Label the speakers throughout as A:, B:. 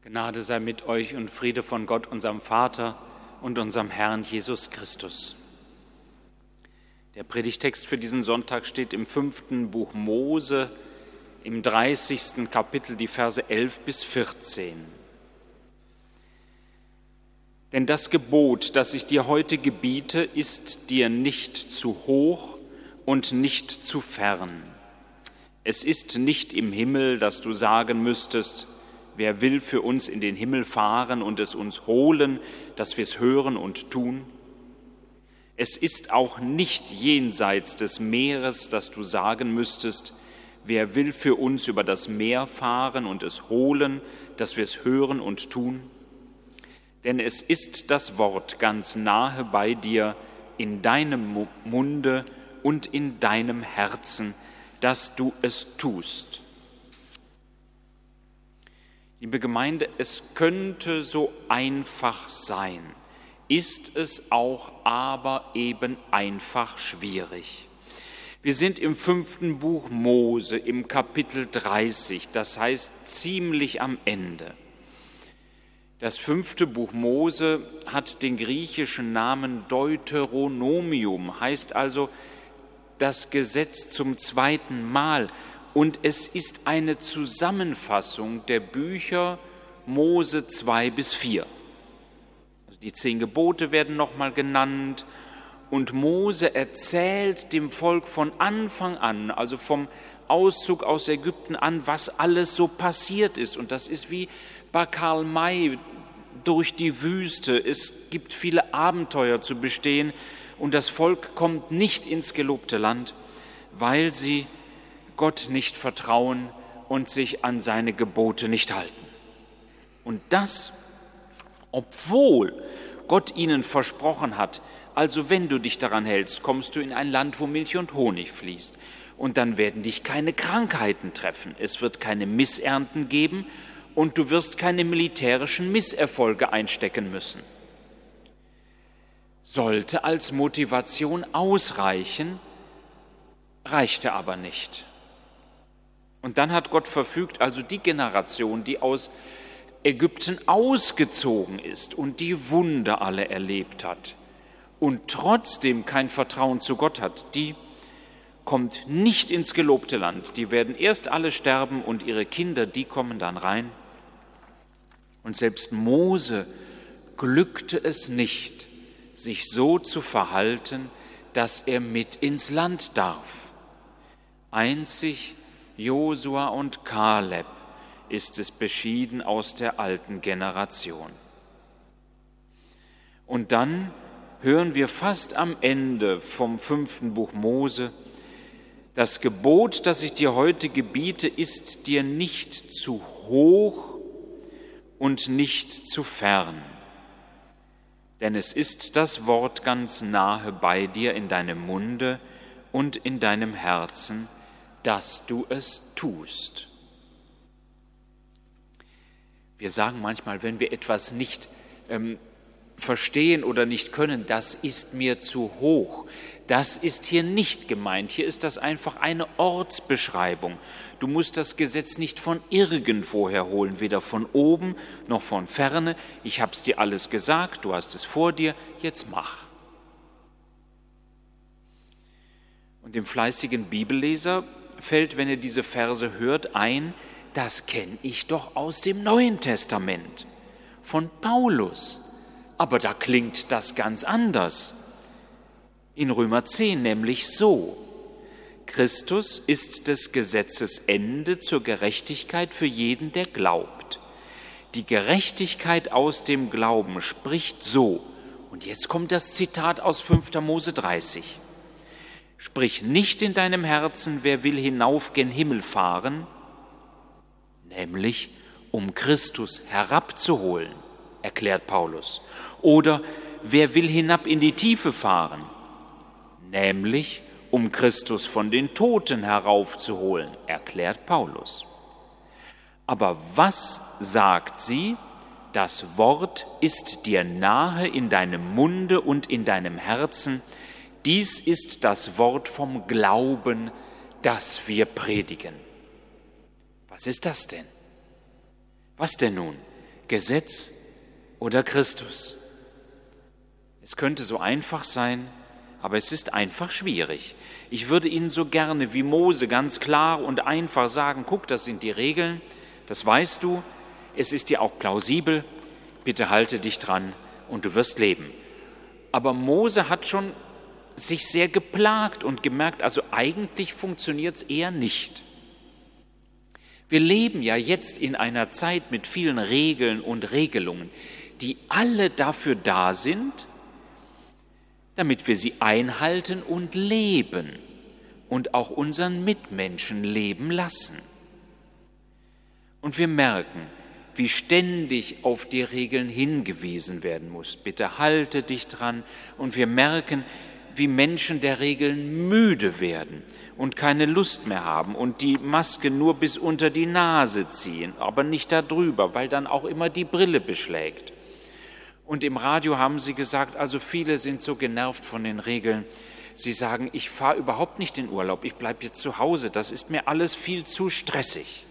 A: Gnade sei mit euch und Friede von Gott, unserem Vater und unserem Herrn Jesus Christus. Der Predigtext für diesen Sonntag steht im 5. Buch Mose, im 30. Kapitel, die Verse 11 bis 14. Denn das Gebot, das ich dir heute gebiete, ist dir nicht zu hoch und nicht zu fern. Es ist nicht im Himmel, dass du sagen müsstest: Wer will für uns in den Himmel fahren und es uns holen, dass wir es hören und tun? Es ist auch nicht jenseits des Meeres, dass du sagen müsstest: Wer will für uns über das Meer fahren und es holen, dass wir es hören und tun? Denn es ist das Wort ganz nahe bei dir, in deinem Munde und in deinem Herzen, dass du es tust. Liebe Gemeinde, es könnte so einfach sein, ist es auch aber eben einfach schwierig. Wir sind im 5. Buch Mose, im Kapitel 30, das heißt ziemlich am Ende. Das 5. Buch Mose hat den griechischen Namen Deuteronomium, heißt also das Gesetz zum zweiten Mal. Und es ist eine Zusammenfassung der Bücher Mose 2 bis 4. Also die 10 Gebote werden nochmal genannt und Mose erzählt dem Volk von Anfang an, also vom Auszug aus Ägypten an, was alles so passiert ist. Und das ist wie bei Karl May durch die Wüste. Es gibt viele Abenteuer zu bestehen und das Volk kommt nicht ins gelobte Land, weil sie Gott nicht vertrauen und sich an seine Gebote nicht halten. Und das, obwohl Gott ihnen versprochen hat, also wenn du dich daran hältst, kommst du in ein Land, wo Milch und Honig fließt. Und dann werden dich keine Krankheiten treffen, es wird keine Missernten geben und du wirst keine militärischen Misserfolge einstecken müssen. Sollte als Motivation ausreichen, reichte aber nicht. Und dann hat Gott verfügt, also die Generation, die aus Ägypten ausgezogen ist und die Wunder alle erlebt hat und trotzdem kein Vertrauen zu Gott hat, die kommt nicht ins gelobte Land. Die werden erst alle sterben und ihre Kinder, die kommen dann rein. Und selbst Mose glückte es nicht, sich so zu verhalten, dass er mit ins Land darf. Einzig Josua und Kaleb ist es beschieden aus der alten Generation. Und dann hören wir fast am Ende vom 5. Buch Mose: Das Gebot, das ich dir heute gebiete, ist dir nicht zu hoch und nicht zu fern. Denn es ist das Wort ganz nahe bei dir in deinem Munde und in deinem Herzen, dass du es tust. Wir sagen manchmal, wenn wir etwas nicht verstehen oder nicht können, das ist mir zu hoch. Das ist hier nicht gemeint. Hier ist das einfach eine Ortsbeschreibung. Du musst das Gesetz nicht von irgendwoher holen, weder von oben noch von ferne. Ich habe es dir alles gesagt, du hast es vor dir, jetzt mach. Und dem fleißigen Bibelleser fällt, wenn er diese Verse hört, ein: Das kenne ich doch aus dem Neuen Testament, von Paulus. Aber da klingt das ganz anders. In Römer 10 nämlich so: Christus ist des Gesetzes Ende zur Gerechtigkeit für jeden, der glaubt. Die Gerechtigkeit aus dem Glauben spricht so. Und jetzt kommt das Zitat aus 5. Mose 30. Sprich nicht in deinem Herzen, wer will hinauf gen Himmel fahren, nämlich um Christus herabzuholen, erklärt Paulus. Oder wer will hinab in die Tiefe fahren, nämlich um Christus von den Toten heraufzuholen, erklärt Paulus. Aber was sagt sie? Das Wort ist dir nahe in deinem Munde und in deinem Herzen. Dies ist das Wort vom Glauben, das wir predigen. Was ist das denn? Was denn nun? Gesetz oder Christus? Es könnte so einfach sein, aber es ist einfach schwierig. Ich würde Ihnen so gerne wie Mose ganz klar und einfach sagen, guck, das sind die Regeln, das weißt du, es ist dir auch plausibel, bitte halte dich dran und du wirst leben. Aber Mose hat schon sich sehr geplagt und gemerkt, also eigentlich funktioniert es eher nicht. Wir leben ja jetzt in einer Zeit mit vielen Regeln und Regelungen, die alle dafür da sind, damit wir sie einhalten und leben und auch unseren Mitmenschen leben lassen. Und wir merken, wie ständig auf die Regeln hingewiesen werden muss. Bitte halte dich dran. Und wir merken, wie Menschen der Regeln müde werden und keine Lust mehr haben und die Maske nur bis unter die Nase ziehen, aber nicht darüber, weil dann auch immer die Brille beschlägt. Und im Radio haben sie gesagt, also viele sind so genervt von den Regeln. Sie sagen, ich fahre überhaupt nicht in Urlaub, ich bleibe jetzt zu Hause, das ist mir alles viel zu stressig.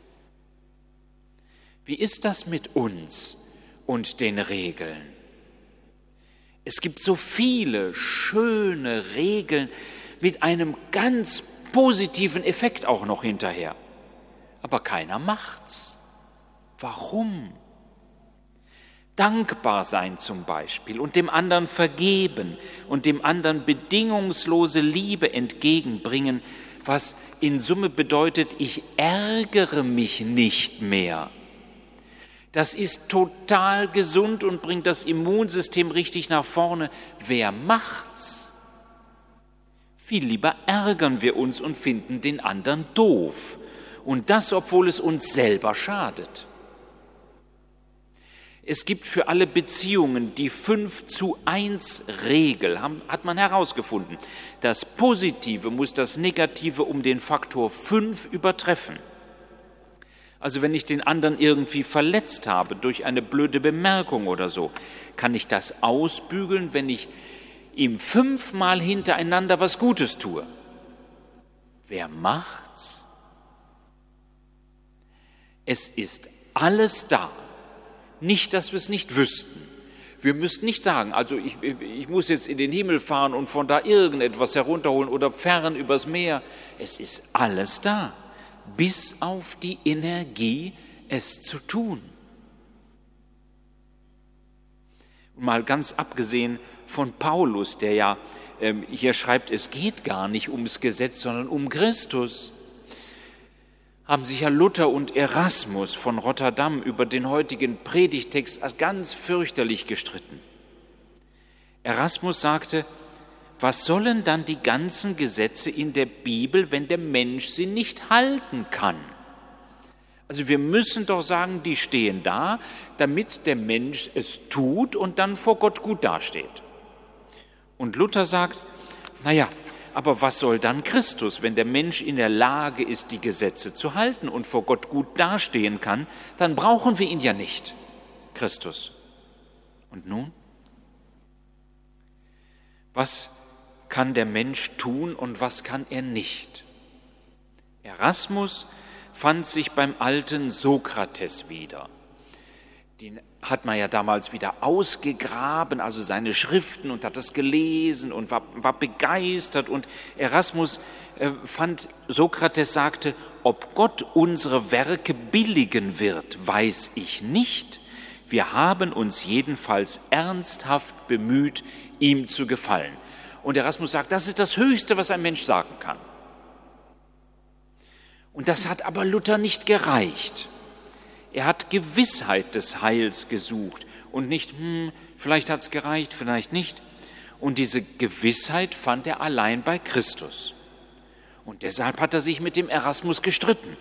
A: Wie ist das mit uns und den Regeln? Es gibt so viele schöne Regeln mit einem ganz positiven Effekt auch noch hinterher. Aber keiner macht's. Warum? Dankbar sein zum Beispiel und dem anderen vergeben und dem anderen bedingungslose Liebe entgegenbringen, was in Summe bedeutet, ich ärgere mich nicht mehr. Das ist total gesund und bringt das Immunsystem richtig nach vorne. Wer macht's? Viel lieber ärgern wir uns und finden den anderen doof. Und das, obwohl es uns selber schadet. Es gibt für alle Beziehungen die 5:1-Regel, hat man herausgefunden. Das Positive muss das Negative um den Faktor 5 übertreffen. Also wenn ich den anderen irgendwie verletzt habe durch eine blöde Bemerkung oder so, kann ich das ausbügeln, wenn ich ihm 5-mal hintereinander was Gutes tue. Wer macht's? Es ist alles da. Nicht, dass wir es nicht wüssten. Wir müssten nicht sagen, also ich muss jetzt in den Himmel fahren und von da irgendetwas herunterholen oder fern übers Meer. Es ist alles da. Bis auf die Energie, es zu tun. Mal ganz abgesehen von Paulus, der ja hier schreibt, es geht gar nicht ums Gesetz, sondern um Christus, haben sich ja Luther und Erasmus von Rotterdam über den heutigen Predigtext ganz fürchterlich gestritten. Erasmus sagte, was sollen dann die ganzen Gesetze in der Bibel, wenn der Mensch sie nicht halten kann? Also wir müssen doch sagen, die stehen da, damit der Mensch es tut und dann vor Gott gut dasteht. Und Luther sagt, naja, aber was soll dann Christus, wenn der Mensch in der Lage ist, die Gesetze zu halten und vor Gott gut dastehen kann, dann brauchen wir ihn ja nicht, Christus. Und nun? Was kann der Mensch tun und was kann er nicht? Erasmus fand sich beim alten Sokrates wieder. Den hat man ja damals wieder ausgegraben, also seine Schriften, und hat das gelesen und war begeistert. Und Erasmus fand, Sokrates sagte, ob Gott unsere Werke billigen wird, weiß ich nicht. Wir haben uns jedenfalls ernsthaft bemüht, ihm zu gefallen. Und Erasmus sagt, das ist das Höchste, was ein Mensch sagen kann. Und das hat aber Luther nicht gereicht. Er hat Gewissheit des Heils gesucht und nicht, vielleicht hat es gereicht, vielleicht nicht. Und diese Gewissheit fand er allein bei Christus. Und deshalb hat er sich mit dem Erasmus gestritten.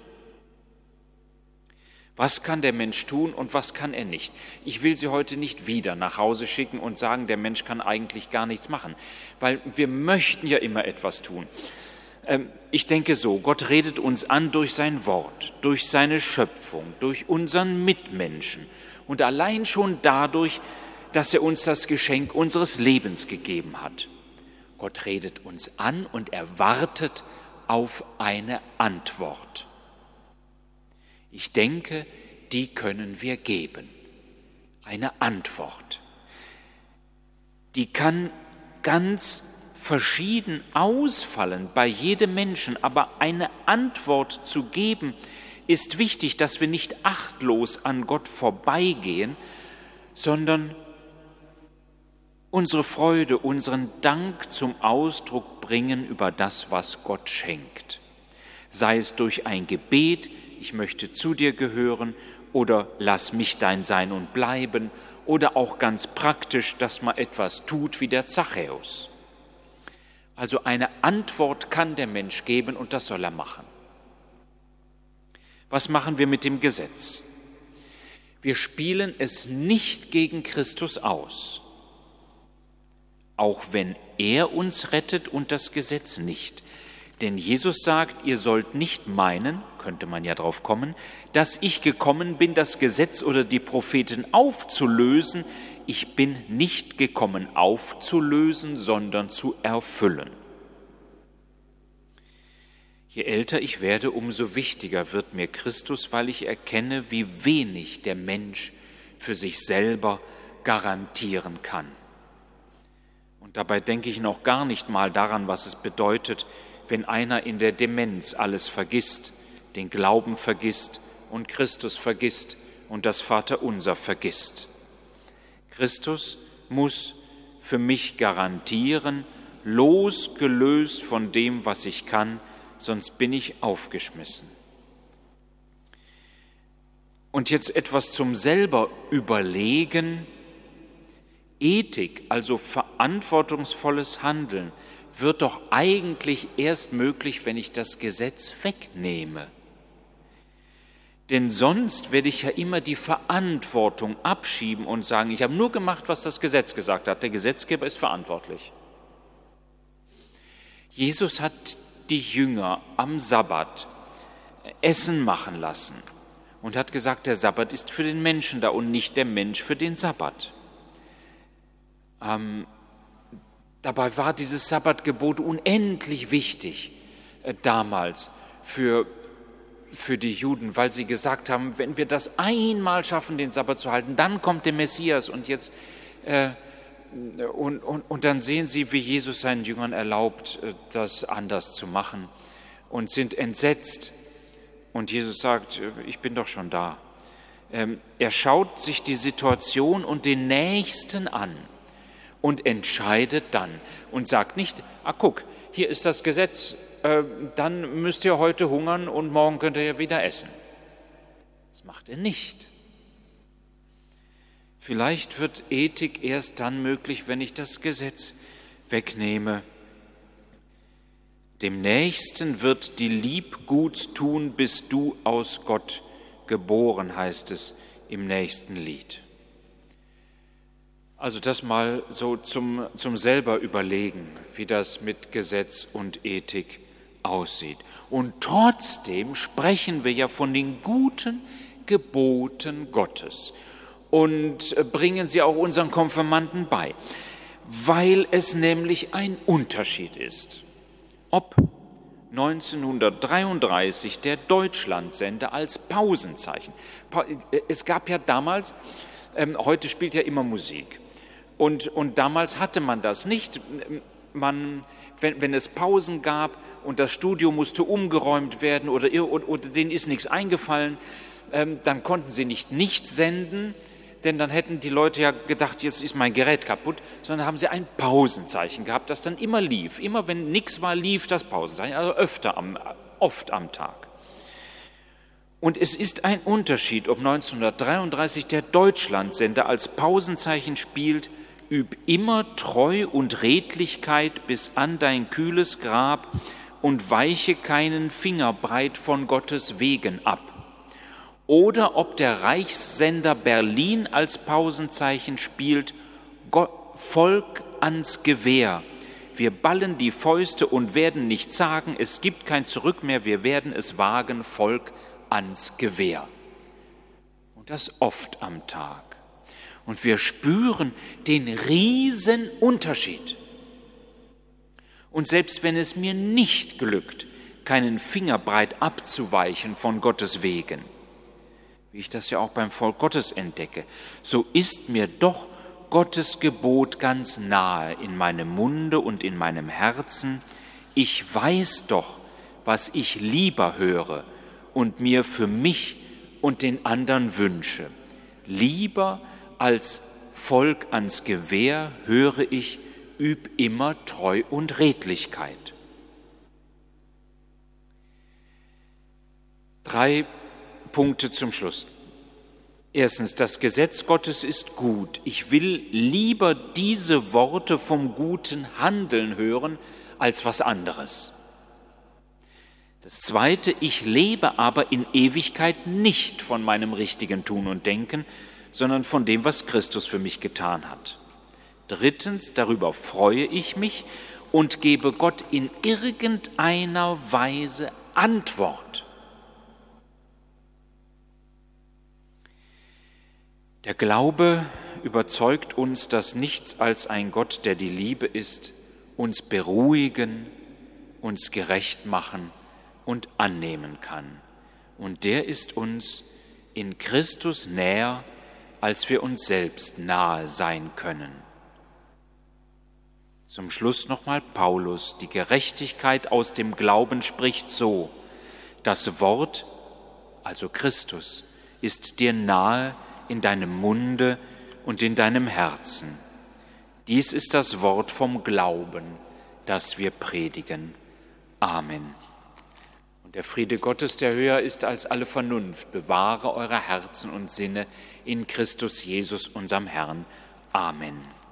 A: Was kann der Mensch tun und was kann er nicht? Ich will Sie heute nicht wieder nach Hause schicken und sagen, der Mensch kann eigentlich gar nichts machen, weil wir möchten ja immer etwas tun. Ich denke so, Gott redet uns an durch sein Wort, durch seine Schöpfung, durch unseren Mitmenschen und allein schon dadurch, dass er uns das Geschenk unseres Lebens gegeben hat. Gott redet uns an und er wartet auf eine Antwort. Ich denke, die können wir geben. Eine Antwort. Die kann ganz verschieden ausfallen bei jedem Menschen, aber eine Antwort zu geben, ist wichtig, dass wir nicht achtlos an Gott vorbeigehen, sondern unsere Freude, unseren Dank zum Ausdruck bringen über das, was Gott schenkt. Sei es durch ein Gebet, ich möchte zu dir gehören, oder lass mich dein Sein und bleiben, oder auch ganz praktisch, dass man etwas tut wie der Zachäus. Also eine Antwort kann der Mensch geben und das soll er machen. Was machen wir mit dem Gesetz? Wir spielen es nicht gegen Christus aus, auch wenn er uns rettet und das Gesetz nicht. Denn Jesus sagt, ihr sollt nicht meinen, könnte man ja drauf kommen, dass ich gekommen bin, das Gesetz oder die Propheten aufzulösen. Ich bin nicht gekommen aufzulösen, sondern zu erfüllen. Je älter ich werde, umso wichtiger wird mir Christus, weil ich erkenne, wie wenig der Mensch für sich selber garantieren kann. Und dabei denke ich noch gar nicht mal daran, was es bedeutet, wenn einer in der Demenz alles vergisst, den Glauben vergisst und Christus vergisst und das Vaterunser vergisst. Christus muss für mich garantieren, losgelöst von dem, was ich kann, sonst bin ich aufgeschmissen. Und jetzt etwas zum selber Überlegen. Ethik, also verantwortungsvolles Handeln, wird doch eigentlich erst möglich, wenn ich das Gesetz wegnehme. Denn sonst werde ich ja immer die Verantwortung abschieben und sagen, ich habe nur gemacht, was das Gesetz gesagt hat. Der Gesetzgeber ist verantwortlich. Jesus hat die Jünger am Sabbat Essen machen lassen und hat gesagt, der Sabbat ist für den Menschen da und nicht der Mensch für den Sabbat. Dabei war dieses Sabbatgebot unendlich wichtig damals für die Juden, weil sie gesagt haben, wenn wir das einmal schaffen, den Sabbat zu halten, dann kommt der Messias. Und jetzt und dann sehen sie, wie Jesus seinen Jüngern erlaubt, das anders zu machen und sind entsetzt. Und Jesus sagt, ich bin doch schon da. Er schaut sich die Situation und den Nächsten an und entscheidet dann und sagt nicht, guck, hier ist das Gesetz, dann müsst ihr heute hungern und morgen könnt ihr ja wieder essen. Das macht er nicht. Vielleicht wird Ethik erst dann möglich, wenn ich das Gesetz wegnehme. Dem Nächsten wird die Lieb gut tun, bist du aus Gott geboren, heißt es im nächsten Lied. Also das mal so zum selber überlegen, wie das mit Gesetz und Ethik aussieht. Und trotzdem sprechen wir ja von den guten Geboten Gottes und bringen sie auch unseren Konfirmanden bei, weil es nämlich ein Unterschied ist, ob 1933 der Deutschlandsender als Pausenzeichen, es gab ja damals, heute spielt ja immer Musik, und damals hatte man das nicht. Wenn es Pausen gab und das Studio musste umgeräumt werden oder denen ist nichts eingefallen, dann konnten sie nicht senden, denn dann hätten die Leute ja gedacht, jetzt ist mein Gerät kaputt, sondern haben sie ein Pausenzeichen gehabt, das dann immer lief. Immer wenn nichts war, lief das Pausenzeichen, also oft am Tag. Und es ist ein Unterschied, ob 1933 der Deutschlandsender als Pausenzeichen spielt, üb immer Treu und Redlichkeit bis an dein kühles Grab und weiche keinen Finger breit von Gottes Wegen ab. Oder ob der Reichssender Berlin als Pausenzeichen spielt, Volk ans Gewehr. Wir ballen die Fäuste und werden nicht sagen, es gibt kein Zurück mehr, wir werden es wagen, Volk ans Gewehr. Und das oft am Tag. Und wir spüren den riesen Unterschied. Und selbst wenn es mir nicht glückt, keinen Finger breit abzuweichen von Gottes Wegen, wie ich das ja auch beim Volk Gottes entdecke, so ist mir doch Gottes Gebot ganz nahe in meinem Munde und in meinem Herzen. Ich weiß doch, was ich lieber höre und mir für mich und den anderen wünsche. Lieber als Volk ans Gewehr höre ich, üb immer Treu und Redlichkeit. 3 Punkte zum Schluss. Erstens, das Gesetz Gottes ist gut. Ich will lieber diese Worte vom guten Handeln hören, als was anderes. Das Zweite, ich lebe aber in Ewigkeit nicht von meinem richtigen Tun und Denken, sondern von dem, was Christus für mich getan hat. Drittens, darüber freue ich mich und gebe Gott in irgendeiner Weise Antwort. Der Glaube überzeugt uns, dass nichts als ein Gott, der die Liebe ist, uns beruhigen, uns gerecht machen und annehmen kann. Und der ist uns in Christus näher, als wir uns selbst nahe sein können. Zum Schluss nochmal Paulus. Die Gerechtigkeit aus dem Glauben spricht so: Das Wort, also Christus, ist dir nahe in deinem Munde und in deinem Herzen. Dies ist das Wort vom Glauben, das wir predigen. Amen. Und der Friede Gottes, der höher ist als alle Vernunft, bewahre eure Herzen und Sinne in Christus Jesus, unserem Herrn. Amen.